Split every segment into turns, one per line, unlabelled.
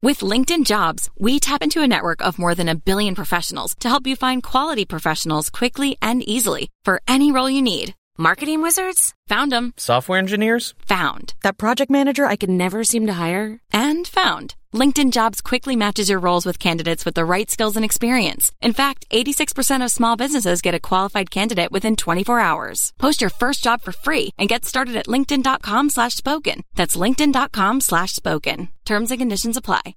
With LinkedIn Jobs, we tap into a network of more than 1 billion professionals to help you find quality professionals quickly and easily for any role you need. Marketing wizards? Found them.
Software engineers?
Found. That project manager I could never seem to hire? And found. LinkedIn Jobs quickly matches your roles with candidates with the right skills and experience. In fact, 86% of small businesses get a qualified candidate within 24 hours. Post your first job for free and get started at linkedin.com/spoken. That's linkedin.com/spoken. Terms and conditions apply.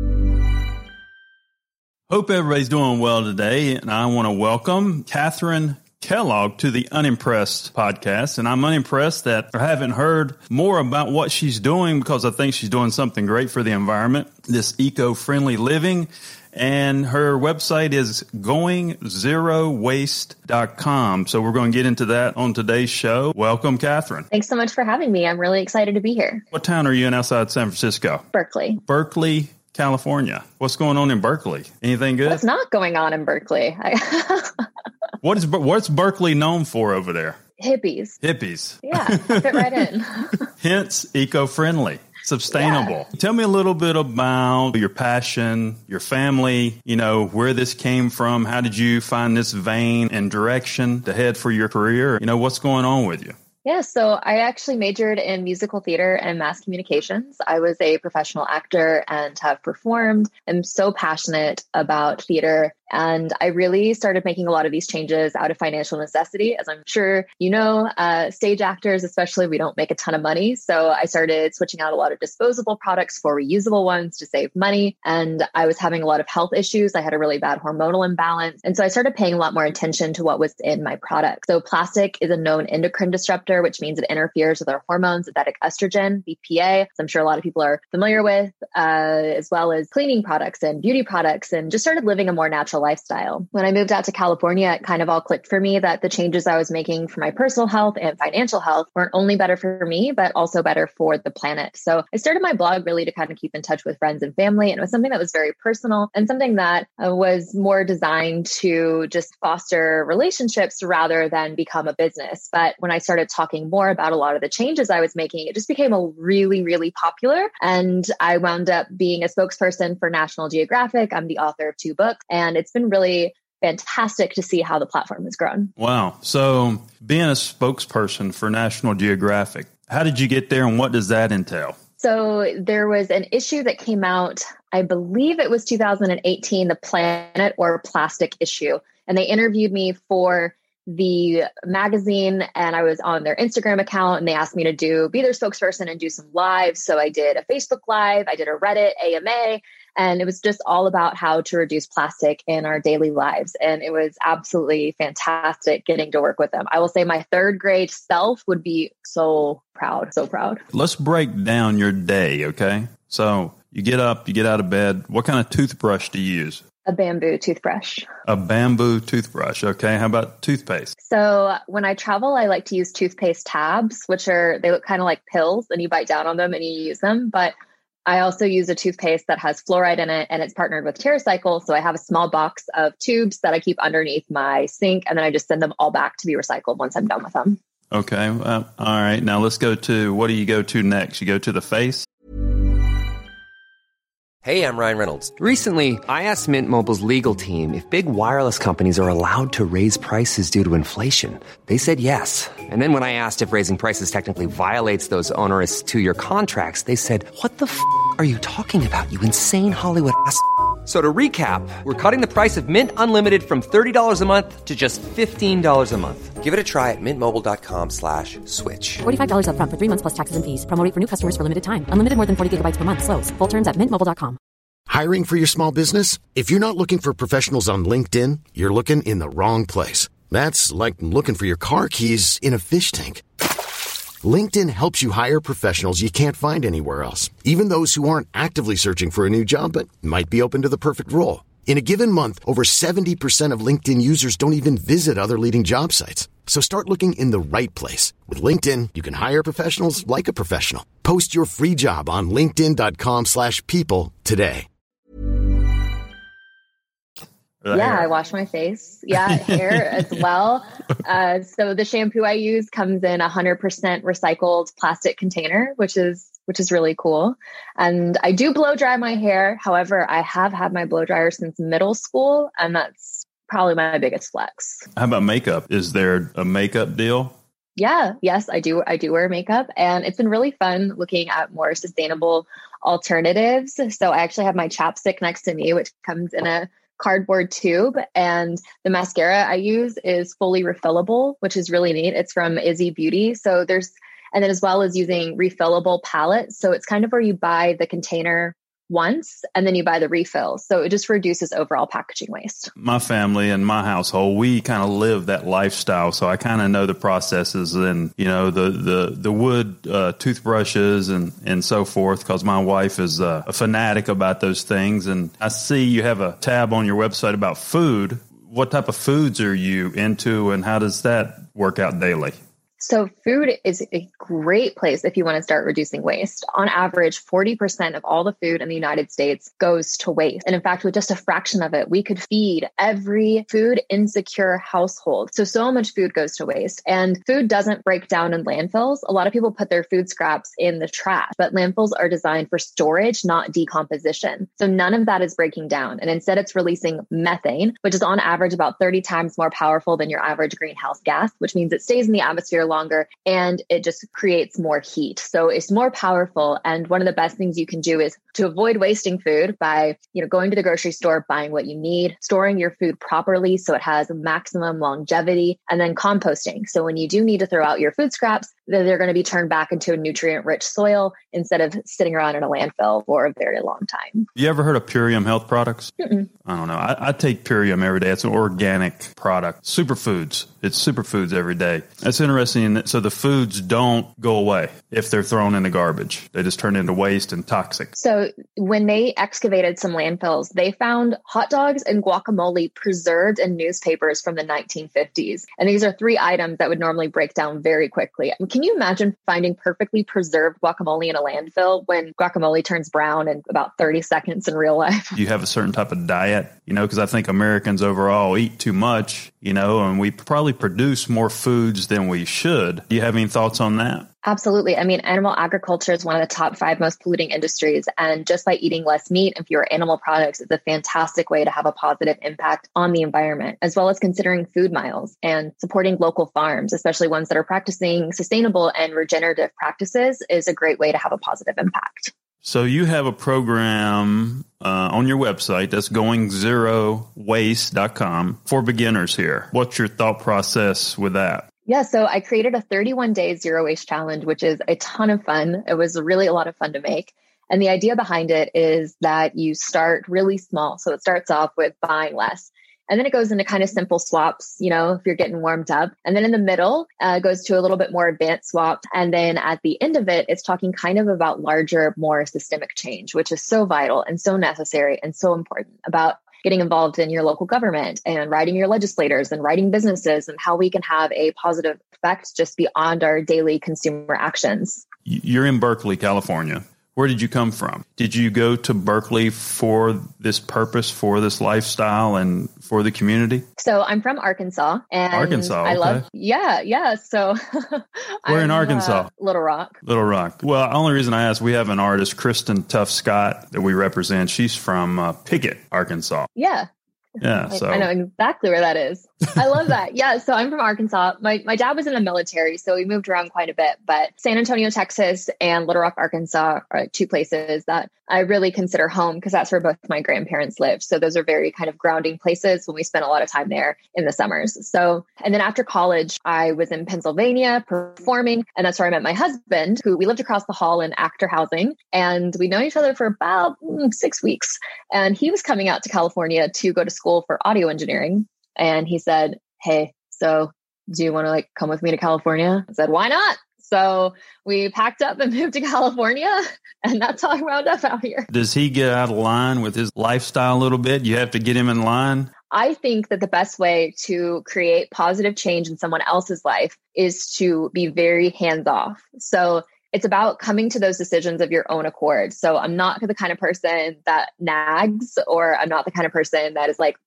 Hope everybody's doing well today, and I want to welcome Catherine Kellogg to the Unimpressed podcast. And I'm unimpressed that I haven't heard more about what she's doing, because I think she's doing something great for the environment, this eco-friendly living. And her website is goingzerowaste.com. So we're going to get into that on today's show. Welcome, Catherine.
Thanks so much for having me. I'm really excited to be here.
What town are you in outside San Francisco?
Berkeley.
Berkeley, California. What's going on in Berkeley? Anything good?
What's not going on in Berkeley?
What's Berkeley known for over there?
Hippies.
Hippies.
Yeah, fit right in.
Hence, eco-friendly, sustainable. Yeah. Tell me a little bit about your passion, your family, where this came from. How did you find this vein and direction to head for your career? What's going on with you?
Yeah, so I actually majored in musical theater and mass communications. I was a professional actor and have performed. I'm so passionate about theater. And I really started making a lot of these changes out of financial necessity. As I'm sure you know, stage actors, especially, we don't make a ton of money. So I started switching out a lot of disposable products for reusable ones to save money. And I was having a lot of health issues. I had a really bad hormonal imbalance. And so I started paying a lot more attention to what was in my product. So plastic is a known endocrine disruptor, which means it interferes with our hormone, synthetic estrogen, BPA, as I'm sure a lot of people are familiar with, as well as cleaning products and beauty products, and just started living a more natural lifestyle. When I moved out to California, it kind of all clicked for me that the changes I was making for my personal health and financial health weren't only better for me, but also better for the planet. So I started my blog really to kind of keep in touch with friends and family. And it was something that was very personal and something that was more designed to just foster relationships rather than become a business. But when I started talking more about a lot of the changes I was making, it just became a really, really popular. And I wound up being a spokesperson for National Geographic. I'm the author of 2 books, and it's been really fantastic to see how the platform has grown.
Wow. So being a spokesperson for National Geographic, how did you get there and what does that entail?
So there was an issue that came out, I believe it was 2018, the Planet or Plastic issue. And they interviewed me for the magazine, and I was on their Instagram account, and they asked me to be their spokesperson and do some lives. So I did a Facebook Live, I did a Reddit AMA, and it was just all about how to reduce plastic in our daily lives. And it was absolutely fantastic getting to work with them. I will say my 3rd grade self would be so proud, so proud. Let's
break down your day, okay? So you get up, you get out of bed. What kind of toothbrush do you use?
A bamboo toothbrush.
A bamboo toothbrush. Okay. How about toothpaste?
So when I travel, I like to use toothpaste tabs, they look kind of like pills, and you bite down on them and you use them. But I also use a toothpaste that has fluoride in it, and it's partnered with TerraCycle. So I have a small box of tubes that I keep underneath my sink, and then I just send them all back to be recycled once I'm done with them.
Okay. All right. Now let's go to, what do you go to next? You go to the face?
Hey, I'm Ryan Reynolds. Recently, I asked Mint Mobile's legal team if big wireless companies are allowed to raise prices due to inflation. They said yes. And then when I asked if raising prices technically violates those onerous 2-year contracts, they said, "What the f*** are you talking about, you insane Hollywood ass?" So to recap, we're cutting the price of Mint Unlimited from $30 a month to just $15 a month. Give it a try at mintmobile.com/switch.
$45 up front for 3 months plus taxes and fees. Promo rate for new customers for limited time. Unlimited more than 40 gigabytes per month. Slows full terms at mintmobile.com.
Hiring for your small business? If you're not looking for professionals on LinkedIn, you're looking in the wrong place. That's like looking for your car keys in a fish tank. LinkedIn helps you hire professionals you can't find anywhere else, even those who aren't actively searching for a new job but might be open to the perfect role. In a given month, over 70% of LinkedIn users don't even visit other leading job sites. So start looking in the right place. With LinkedIn, you can hire professionals like a professional. Post your free job on linkedin.com/people today.
Yeah, I wash my face. Yeah, hair as well. So the shampoo I use comes in 100% recycled plastic container, which is really cool. And I do blow dry my hair. However, I have had my blow dryer since middle school, and that's probably my biggest flex.
How about makeup? Is there a makeup deal?
Yeah, yes, I do. I do wear makeup, and it's been really fun looking at more sustainable alternatives. So I actually have my chapstick next to me, which comes in a cardboard tube, and the mascara I use is fully refillable, which is really neat. It's from Izzy Beauty. And then as well as using refillable palettes. So it's kind of where you buy the container once and then you buy the refill. So it just reduces overall packaging waste.
My family and my household, we kind of live that lifestyle. So I kind of know the processes and, the wood toothbrushes and so forth, because my wife is a fanatic about those things. And I see you have a tab on your website about food. What type of foods are you into and how does that work out daily?
So food is a great place if you want to start reducing waste. On average, 40% of all the food in the United States goes to waste. And in fact, with just a fraction of it, we could feed every food insecure household. So much food goes to waste. And food doesn't break down in landfills. A lot of people put their food scraps in the trash, but landfills are designed for storage, not decomposition. So none of that is breaking down. And instead it's releasing methane, which is on average about 30 times more powerful than your average greenhouse gas, which means it stays in the atmosphere longer and it just creates more heat. So it's more powerful. And one of the best things you can do is to avoid wasting food by, going to the grocery store, buying what you need, storing your food properly so it has maximum longevity, and then composting. So when you do need to throw out your food scraps, they're going to be turned back into a nutrient-rich soil instead of sitting around in a landfill for a very long time.
You ever heard of Purium Health Products?
Mm-mm.
I don't know. I take Purium every day. It's an organic product. Superfoods. It's superfoods every day. That's interesting. So the foods don't go away if they're thrown in the garbage. They just turn into waste and toxic.
So when they excavated some landfills, they found hot dogs and guacamole preserved in newspapers from the 1950s. And these are 3 items that would normally break down very quickly. I mean, can you imagine finding perfectly preserved guacamole in a landfill when guacamole turns brown in about 30 seconds in real life?
You have a certain type of diet, because I think Americans overall eat too much, and we probably produce more foods than we should. Do you have any thoughts on that?
Absolutely. I mean, animal agriculture is one of the top 5 most polluting industries. And just by eating less meat and fewer animal products is a fantastic way to have a positive impact on the environment, as well as considering food miles and supporting local farms, especially ones that are practicing sustainable and regenerative practices, is a great way to have a positive impact.
So you have a program on your website that's goingzerowaste.com for beginners here. What's your thought process with that?
Yeah, so I created a 31-day zero waste challenge, which is a ton of fun. It was really a lot of fun to make. And the idea behind it is that you start really small. So it starts off with buying less. And then it goes into kind of simple swaps, if you're getting warmed up. And then in the middle, goes to a little bit more advanced swap. And then at the end of it, it's talking kind of about larger, more systemic change, which is so vital and so necessary and so important about getting involved in your local government and writing your legislators and writing businesses and how we can have a positive effect just beyond our daily consumer actions.
You're in Berkeley, California. Where did you come from? Did you go to Berkeley for this purpose, for this lifestyle, and for the community?
So I'm from Arkansas. And
Arkansas, okay.
I love, yeah. So
we're in Arkansas.
Little Rock.
Little Rock. Well, the only reason I asked, we have an artist, Kristen Tuff Scott, that we represent. She's from Pickett, Arkansas.
Yeah.
Yeah, so
I know exactly where that is. I love that. Yeah, so I'm from Arkansas. My dad was in the military, so we moved around quite a bit. But San Antonio, Texas, and Little Rock, Arkansas are 2 places that I really consider home because that's where both my grandparents lived. So those are very kind of grounding places when we spent a lot of time there in the summers. So, and then after college, I was in Pennsylvania performing, and that's where I met my husband, who we lived across the hall in actor housing, and we'd known each other for about 6 weeks. And he was coming out to California to go to school for audio engineering. And he said, "Hey, so do you want to come with me to California?" I said, "Why not?" So we packed up and moved to California, and that's how I wound up out here.
Does he get out of line with his lifestyle a little bit? You have to get him in line?
I think that the best way to create positive change in someone else's life is to be very hands-off. So it's about coming to those decisions of your own accord. So I'm not the kind of person that nags, or I'm not the kind of person that is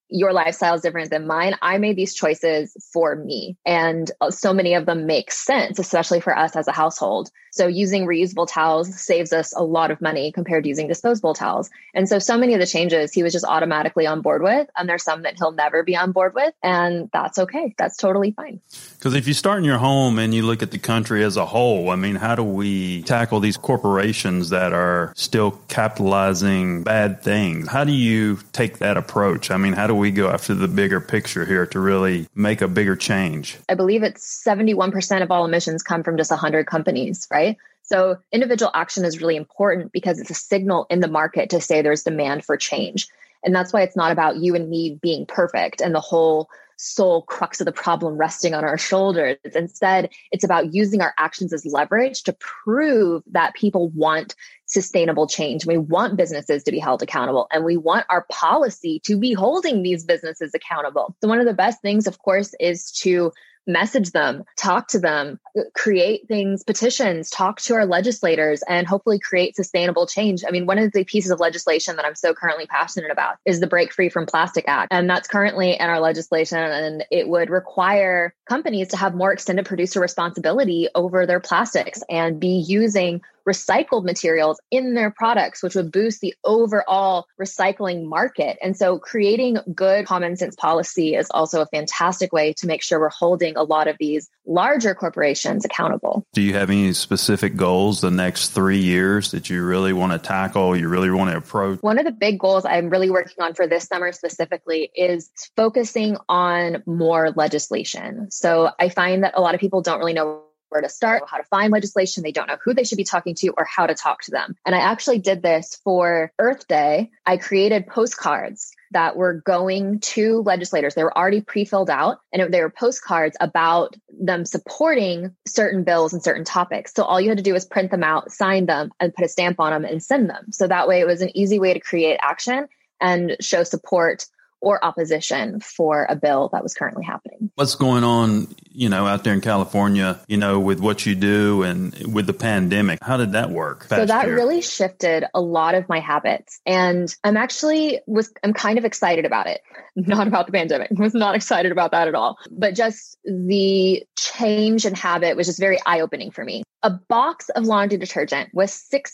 your lifestyle is different than mine. I made these choices for me. And so many of them make sense, especially for us as a household. So using reusable towels saves us a lot of money compared to using disposable towels. And so many of the changes he was just automatically on board with. And there's some that he'll never be on board with. And that's okay. That's totally fine.
Because if you start in your home and you look at the country as a whole, I mean, how do we tackle these corporations that are still capitalizing bad things? How do you take that approach? I mean, how do we go after the bigger picture here to really make a bigger change?
I believe it's 71% of all emissions come from just 100 companies, right? So individual action is really important because it's a signal in the market to say there's demand for change. And that's why it's not about you and me being perfect and the whole sole crux of the problem resting on our shoulders. Instead, it's about using our actions as leverage to prove that people want sustainable change. We want businesses to be held accountable, and we want our policy to be holding these businesses accountable. So one of the best things, of course, is to message them, talk to them, create things, petitions, talk to our legislators, and hopefully create sustainable change. I mean, one of the pieces of legislation that I'm so currently passionate about is the Break Free from Plastic Act. And that's currently in our legislation, and it would require companies to have more extended producer responsibility over their plastics and be using recycled materials in their products, which would boost the overall recycling market. And so creating good common sense policy is also a fantastic way to make sure we're holding a lot of these larger corporations accountable.
Do you have any specific goals the next 3 years that you really want to tackle, you really want to approach?
One of the big goals I'm really working on for this summer specifically is focusing on more legislation. So I find that a lot of people don't really know where to start, how to find legislation. They don't know who they should be talking to or how to talk to them. And I actually did this for Earth Day. I created postcards that were going to legislators. They were already pre-filled out, and they were postcards about them supporting certain bills and certain topics. So all you had to do was print them out, sign them, and put a stamp on them and send them. So that way it was an easy way to create action and show support or opposition for a bill that was currently happening.
What's going on, out there in California, with what you do and with the pandemic? How did that work?
So that really shifted a lot of my habits. And I'm kind of excited about it. Not about the pandemic. I was not excited about that at all. But just the change in habit was just very eye-opening for me. A box of laundry detergent was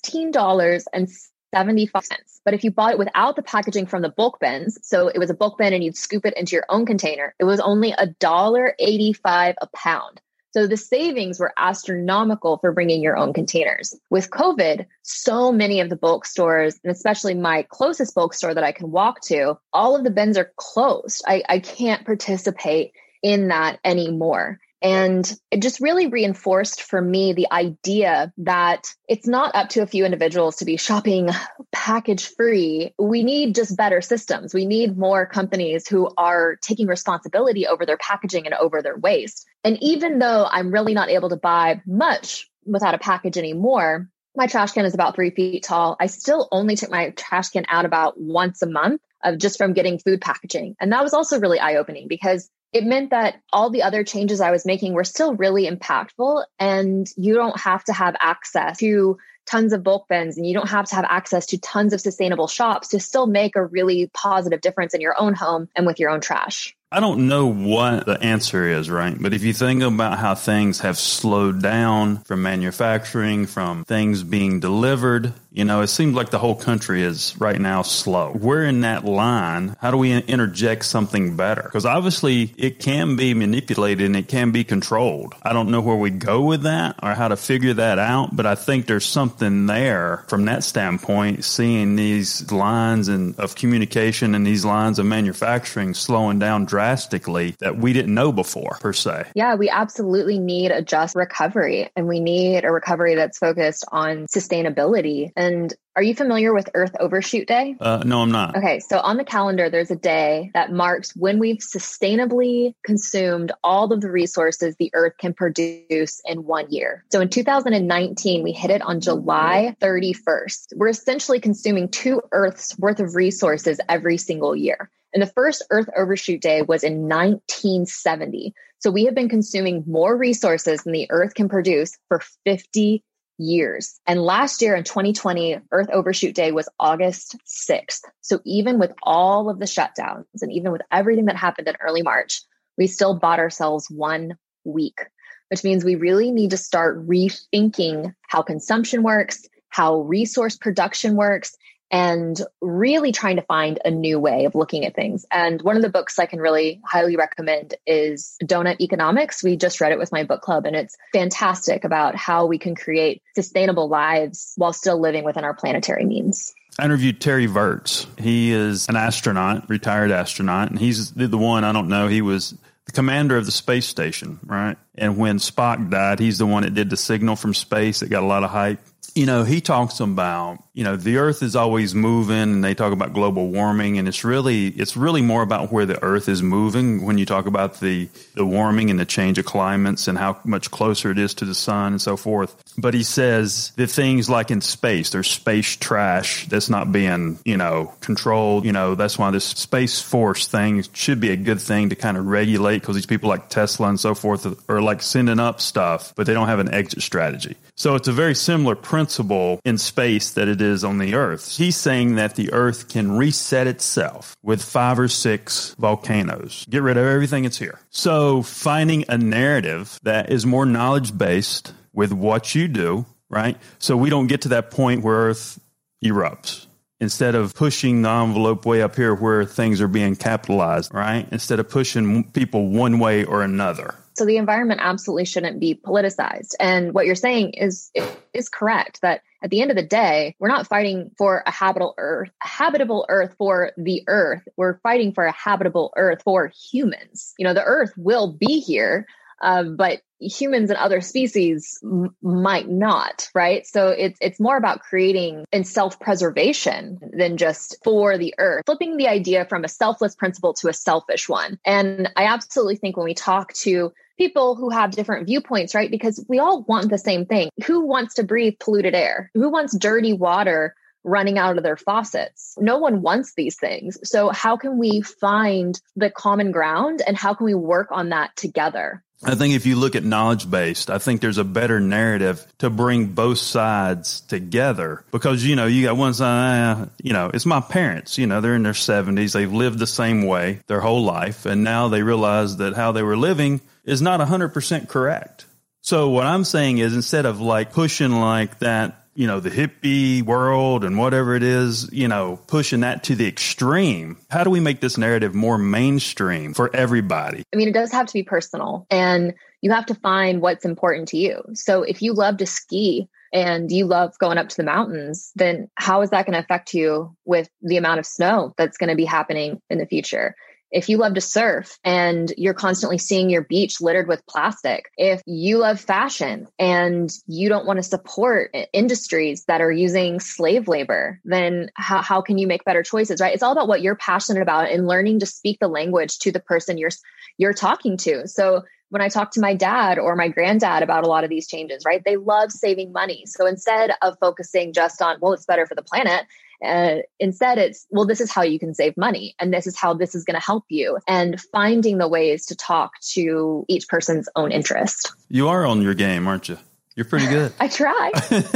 $16.75. But if you bought it without the packaging from the bulk bins, so it was a bulk bin and you'd scoop it into your own container, it was only $1.85 a pound. So the savings were astronomical for bringing your own containers. With COVID, so many of the bulk stores, and especially my closest bulk store that I can walk to, all of the bins are closed. I can't participate in that anymore. And it just really reinforced for me the idea that it's not up to a few individuals to be shopping package free. We need just better systems. We need more companies who are taking responsibility over their packaging and over their waste. And even though I'm really not able to buy much without a package anymore, my trash can is about 3 feet tall. I still only take my trash can out about once a month just from getting food packaging. And that was also really eye-opening because it meant that all the other changes I was making were still really impactful, and you don't have to have access to tons of bulk bins, and you don't have to have access to tons of sustainable shops to still make a really positive difference in your own home and with your own trash.
I don't know what the answer is, right? But if you think about how things have slowed down from manufacturing, from things being delivered, it seems like the whole country is right now slow. We're in that line. How do we interject something better? Because obviously it can be manipulated and it can be controlled. I don't know where we go with that or how to figure that out, but I think there's something there from that standpoint, seeing these lines of communication and these lines of manufacturing slowing down drastically that we didn't know before, per se.
Yeah, we absolutely need a just recovery, and we need a recovery that's focused on sustainability. And are you familiar with Earth Overshoot Day?
No, I'm not.
Okay, so on the calendar, there's a day that marks when we've sustainably consumed all of the resources the Earth can produce in 1 year. So in 2019, we hit it on July 31st. We're essentially consuming 2 Earths worth of resources every single year. And the first Earth Overshoot Day was in 1970. So we have been consuming more resources than the Earth can produce for 50 years. And last year in 2020, Earth Overshoot Day was August 6th. So even with all of the shutdowns and even with everything that happened in early March, we still bought ourselves 1 week, which means we really need to start rethinking how consumption works, how resource production works, and really trying to find a new way of looking at things. And one of the books I can really highly recommend is Donut Economics. We just read it with my book club, and it's fantastic about how we can create sustainable lives while still living within our planetary means.
I interviewed Terry Virts. He is an astronaut, retired astronaut, and he's the one, I don't know, he was the commander of the space station, right? And when Spock died, he's the one that did the signal from space. It got a lot of hype. You know, he talks about, you know, the Earth is always moving, and they talk about global warming, and it's really more about where the Earth is moving when you talk about the warming and the change of climates and how much closer it is to the sun and so forth. But he says that things like in space, there's space trash that's not being, you know, controlled. You know, that's why this Space Force thing should be a good thing to kind of regulate, because these people like Tesla and so forth are like sending up stuff, but they don't have an exit strategy. So it's a very similar principle in space that it is on the Earth. He's saying that the Earth can reset itself with 5 or 6 volcanoes. Get rid of everything that's here. So finding a narrative that is more knowledge-based with what you do, right? So we don't get to that point where Earth erupts. Instead of pushing the envelope way up here where things are being capitalized, right? Instead of pushing people one way or another.
So the environment absolutely shouldn't be politicized. And what you're saying is correct, that at the end of the day, we're not fighting for a habitable Earth for the Earth. We're fighting for a habitable Earth for humans. You know, the Earth will be here, but humans and other species might not, right? So it's more about creating and self-preservation than just for the Earth, flipping the idea from a selfless principle to a selfish one. And I absolutely think when we talk to people who have different viewpoints, right? Because we all want the same thing. Who wants to breathe polluted air? Who wants dirty water running out of their faucets? No one wants these things. So how can we find the common ground, and how can we work on that together?
I think if you look at knowledge-based, I think there's a better narrative to bring both sides together, because, you know, you got one side, you know, it's my parents, you know, they're in their 70s. They've lived the same way their whole life. And now they realize that how they were living is not 100% correct. So what I'm saying is, instead of like pushing like that, you know, the hippie world and whatever it is, you know, pushing that to the extreme, how do we make this narrative more mainstream for everybody?
I mean, it does have to be personal, and you have to find what's important to you. So if you love to ski and you love going up to the mountains, then how is that going to affect you with the amount of snow that's going to be happening in the future? If you love to surf and you're constantly seeing your beach littered with plastic, if you love fashion and you don't want to support industries that are using slave labor, then how can you make better choices, right? It's all about what you're passionate about and learning to speak the language to the person you're talking to. So when I talk to my dad or my granddad about a lot of these changes, right, they love saving money. So instead of focusing just on, well, it's better for the planet, instead it's, well, this is how you can save money, and this is how this is going to help you, and finding the ways to talk to each person's own interest.
You are on your game, aren't you? You're pretty good.
I try.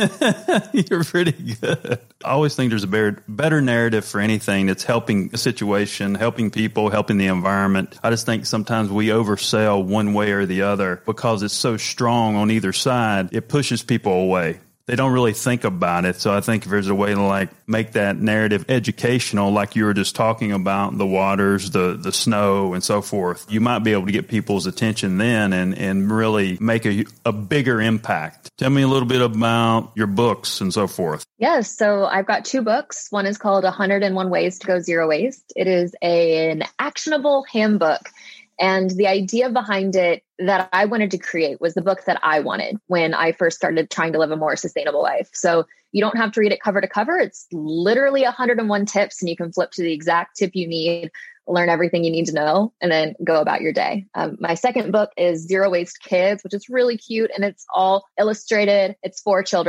You're pretty good. I always think there's a better narrative for anything that's helping a situation, helping people, helping the environment. I just think sometimes we oversell one way or the other because it's so strong on either side. It pushes people away. They don't really think about it. So I think if there's a way to like make that narrative educational, like you were just talking about, the waters, the snow and so forth, you might be able to get people's attention then and really make a bigger impact. Tell me a little bit about your books and so forth.
Yes. So I've got 2 books. One is called 101 Ways to Go Zero Waste. It is an actionable handbook. And the idea behind it that I wanted to create was the book that I wanted when I first started trying to live a more sustainable life. So you don't have to read it cover to cover. It's literally 101 tips, and you can flip to the exact tip you need, learn everything you need to know, and then go about your day. My second book is Zero Waste Kids, which is really cute, and it's all illustrated. It's for children.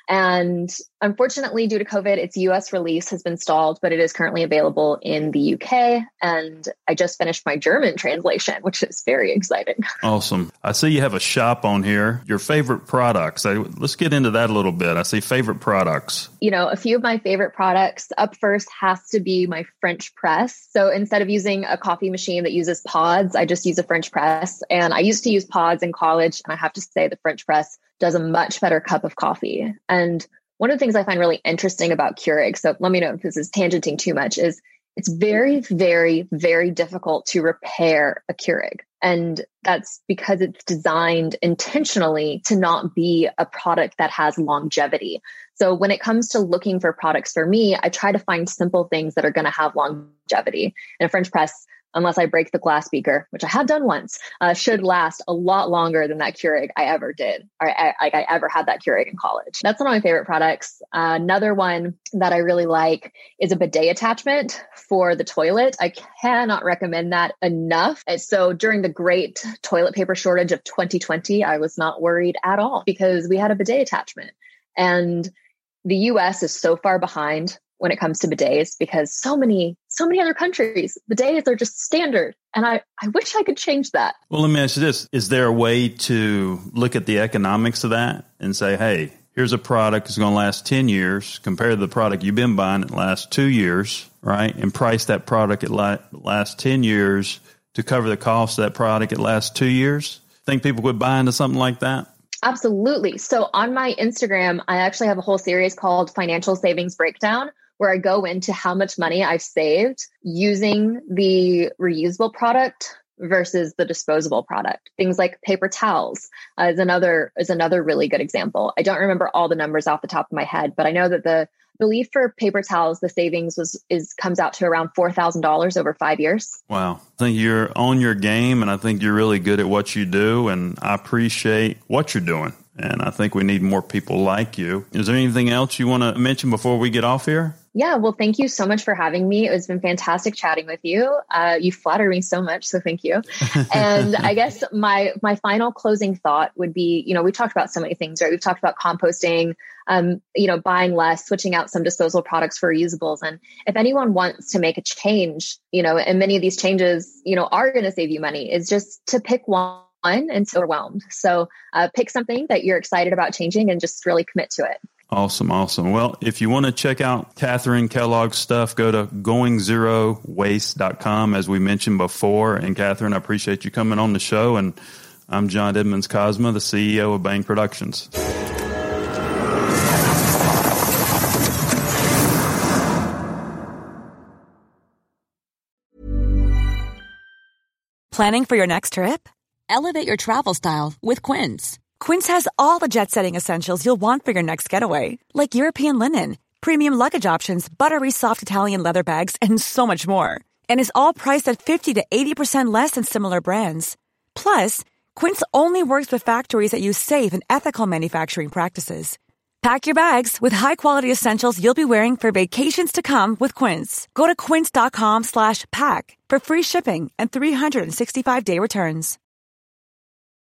And unfortunately, due to COVID, its US release has been stalled, but it is currently available in the UK. And I just finished my German translation, which is very exciting.
Awesome. I see you have a shop on here. Your favorite products. Let's get into that a little bit. I see favorite products.
A few of my favorite products. Up first has to be my French press. So instead of using a coffee machine that uses pods, I just use a French press. And I used to use pods in college. And I have to say the French press does a much better cup of coffee. And one of the things I find really interesting about Keurig, so let me know if this is tangenting too much, is it's very, very, very difficult to repair a Keurig. And that's because it's designed intentionally to not be a product that has longevity. So when it comes to looking for products for me, I try to find simple things that are going to have longevity. And a French press, unless I break the glass beaker, which I have done once, should last a lot longer than that Keurig I ever did, or I ever had that Keurig in college. That's one of my favorite products. Another one that I really like is a bidet attachment for the toilet. I cannot recommend that enough. And so during the great toilet paper shortage of 2020, I was not worried at all because we had a bidet attachment. And the US is so far behind when it comes to bidets because so many other countries, bidets are just standard. And I wish I could change that.
Well, let me ask you this. Is there a way to look at the economics of that and say, hey, here's a product that's going to last 10 years compared to the product you've been buying that lasts 2 years, right? And price that product at last 10 years to cover the cost of that product at last 2 years? Think people would buy into something like that?
Absolutely. So on my Instagram, I actually have a whole series called Financial Savings Breakdown, where I go into how much money I've saved using the reusable product versus the disposable product. Things like paper towels is another really good example. I don't remember all the numbers off the top of my head, but I know that the belief for paper towels, the savings comes out to around $4,000 over 5 years.
Wow. I think you're on your game, and I think you're really good at what you do, and I appreciate what you're doing. And I think we need more people like you. Is there anything else you want to mention before we get off here?
Yeah, well, thank you so much for having me. It's been fantastic chatting with you. You flatter me so much, so thank you. And I guess my final closing thought would be, we talked about so many things, right? We've talked about composting, buying less, switching out some disposable products for reusables. And if anyone wants to make a change, and many of these changes, are going to save you money, is just to pick one and so overwhelmed. So pick something that you're excited about changing and just really commit to it.
Awesome. Well, if you want to check out Catherine Kellogg's stuff, go to goingzerowaste.com, as we mentioned before. And Catherine, I appreciate you coming on the show. And I'm John Edmonds Cosma, the CEO of Bang Productions.
Planning for your next trip? Elevate your travel style with Quince. Quince has all the jet-setting essentials you'll want for your next getaway, like European linen, premium luggage options, buttery soft Italian leather bags, and so much more. And is all priced at 50 to 80% less than similar brands. Plus, Quince only works with factories that use safe and ethical manufacturing practices. Pack your bags with high-quality essentials you'll be wearing for vacations to come with Quince. Go to quince.com/pack for free shipping and 365-day returns.